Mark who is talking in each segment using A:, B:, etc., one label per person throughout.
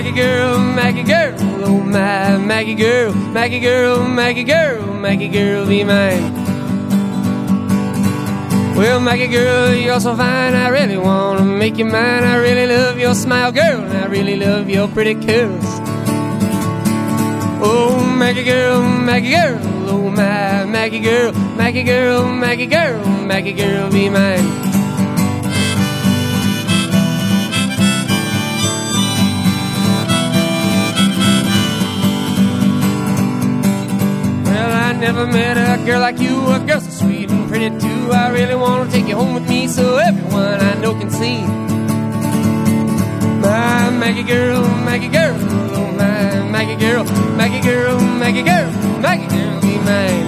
A: Maggie girl, Maggie girl, oh my Maggie girl, Maggie girl, Maggie girl, Maggie girl, be mine. Well, Maggie girl, you're so fine, I really want to make you mine. I really love your smile, girl, and I really love your pretty curls. Oh, Maggie girl, oh my Maggie girl, Maggie girl, Maggie girl, Maggie girl, be mine. Well, I never met a girl like you, a girl so sweet and pretty too. I really want to take you home with me so everyone I know can see. My Maggie girl, oh my Maggie girl, Maggie girl, Maggie girl, Maggie girl, be mine.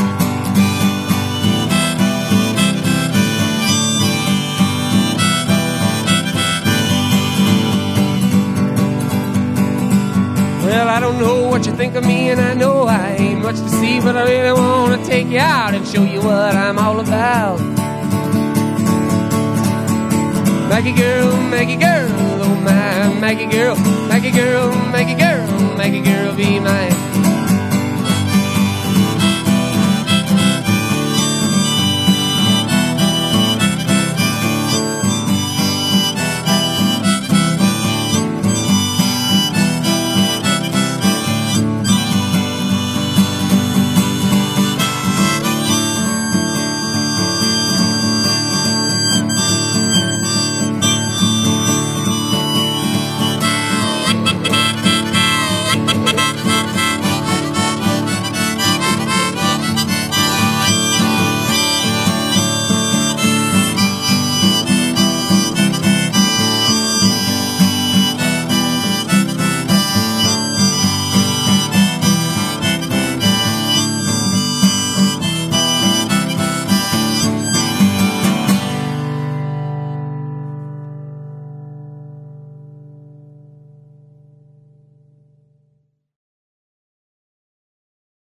A: Well, I don't know what you think of me, and I know I ain't much to see, but I really want to take you out and show you what I'm all about. Maggie girl, oh my Maggie girl, Maggie girl, Maggie girl, Maggie girl, be mine.